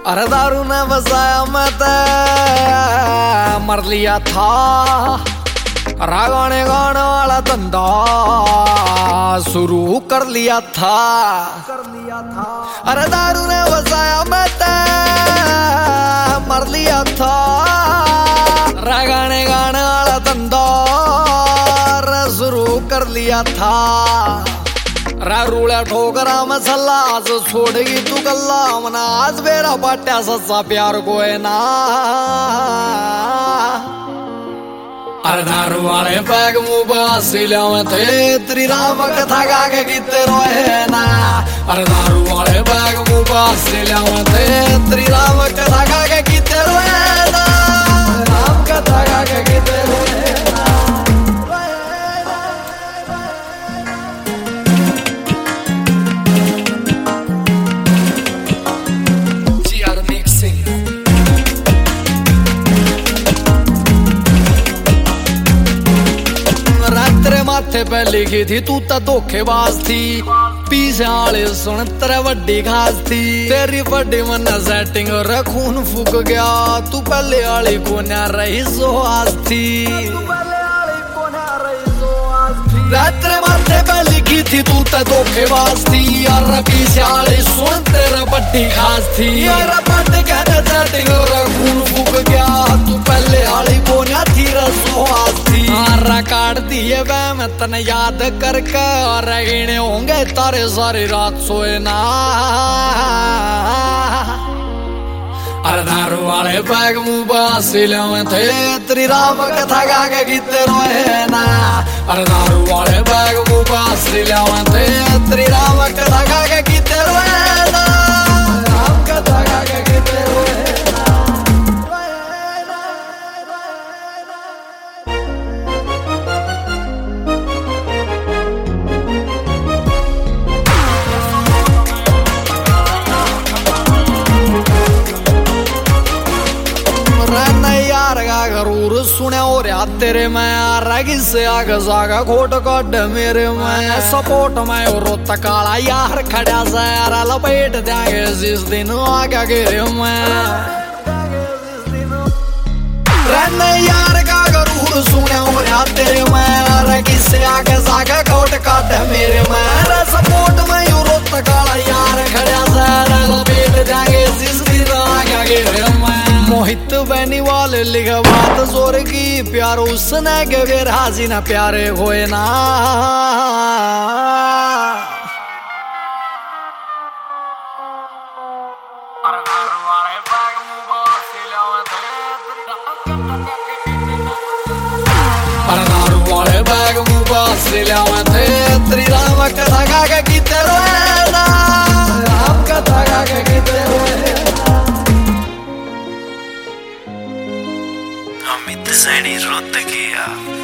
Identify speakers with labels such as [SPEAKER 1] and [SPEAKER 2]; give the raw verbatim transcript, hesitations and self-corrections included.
[SPEAKER 1] अरे दारू ने बसाया मैं ते मर लिया था। रागाने गाने वाला धंधा शुरू कर लिया था कर लिया था अरे दारू ने बसाया मैं ते मर लिया था। रागाने गाने वाला धंधा शुरू कर लिया था। रा रूड़ा ठोकरा मसला आज छोड़ेगी तू गल्ला मना आज मेरा बाट्या सच्चा प्यार को है ना। अरे दारू वाले बैग मुबासी में थे तेरी राम कथा गा के गीते रोए ना। अरे दारू वाले बैग मुबासी में थे तेरी राम कथा गा के गीते रोए ना। राम कथा गा के गीते रोए ना। माथे पे लिखी थी तू तो धोखेबाज थी पीछे आले सुन तेरे वड्डी खास थी। तेरी वड्डी मन सेटिंग और खून फूक गया तू पहले आली को न रही सो आज थी। तेरे माथे पे लिखी थी तू तो धोखेबाज थी यार पीछे आले सुन तेरे वड्डी खास थी। यार वड्डी कहने सेटिंग और खून फूक गया तू पहले आली को न थी रसो आज थी। काट दिए वे मैं तने याद करके और गिने होंगे तारे सारी रात सोए ना। अरे दारू वाले बैग मुबासी में थे तेरी राम कथा गा के गीते रोए ना। अरे दारू वाले बैग मुबासी में थे तेरी राम कथा गा के गीते रोए ना। राम कथा गा के गीते रोए ना। जरूर सुने और याद तेरे मैं रगी से आगे जागा खोट कड मेरे मैं सपोर्ट में और रोता काला यार खड़ा सारा लपेट देंगे जिस दिन आगे गिरे मैं रहने यार का जरूर सुने और याद तेरे मैं रगी से आगे जागा खोट कड मेरे मैं सपोर्ट में और रोता काला यार खड़ा सारा लपेट देंगे जिस दिन आगे गिरे मैं। मोहित बहनी वाले लिखा बात जोर की प्यार उसने के वे राजी ना प्यारे होए ना। अरे दारू वाले बैग मुबासी में थे तेरी राम कथा गा के गीते रोए ना। राम कथा गा के गीते रोए ना।
[SPEAKER 2] अमित सैनी रोत गया।